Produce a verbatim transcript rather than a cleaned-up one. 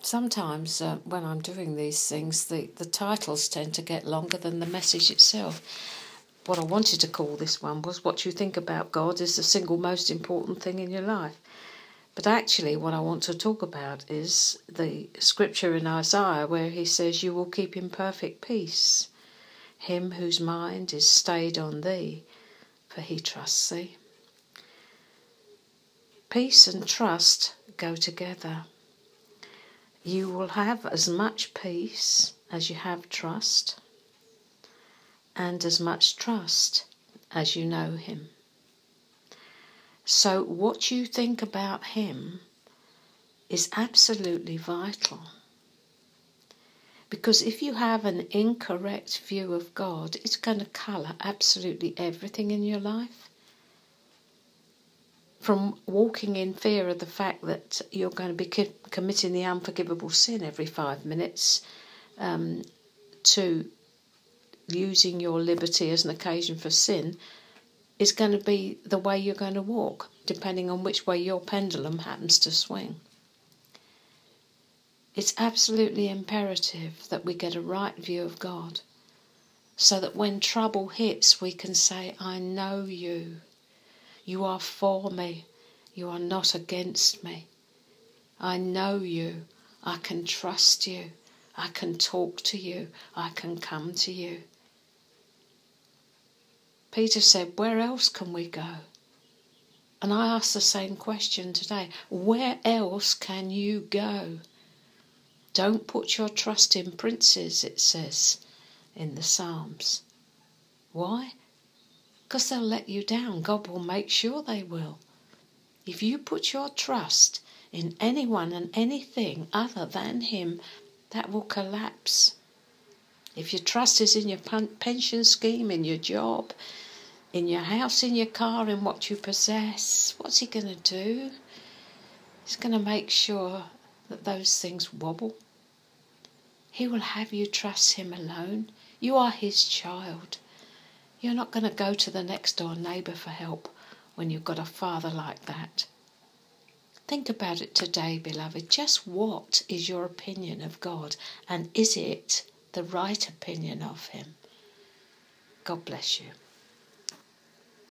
sometimes uh, when I'm doing these things, the, the titles tend to get longer than the message itself. What I wanted to call this one was What You Think About God is the Single Most Important Thing in Your Life. But actually what I want to talk about is the scripture in Isaiah where he says, you will keep in perfect peace him whose mind is stayed on thee, for he trusts thee. Peace and trust go together. You will have as much peace as you have trust, and as much trust as you know him. So what you think about him is absolutely vital. Because if you have an incorrect view of God, it's going to colour absolutely everything in your life. From walking in fear of the fact that you're going to be co- committing the unforgivable sin every five minutes, um, to using your liberty as an occasion for sin, is going to be the way you're going to walk, depending on which way your pendulum happens to swing. It's absolutely imperative that we get a right view of God, so that when trouble hits, we can say, I know you. You are for me. You are not against me. I know you. I can trust you. I can talk to you. I can come to you. Peter said, where else can we go? And I ask the same question today. Where else can you go? Don't put your trust in princes, it says in the Psalms. Why? Because they'll let you down. God will make sure they will. If you put your trust in anyone and anything other than him, that will collapse. If your trust is in your pension scheme, in your job, in your house, in your car, in what you possess, what's he going to do? He's going to make sure that those things wobble. He will have you trust him alone. You are his child. You're not going to go to the next door neighbour for help when you've got a father like that. Think about it today, beloved. Just what is your opinion of God? And is it the right opinion of him? God bless you.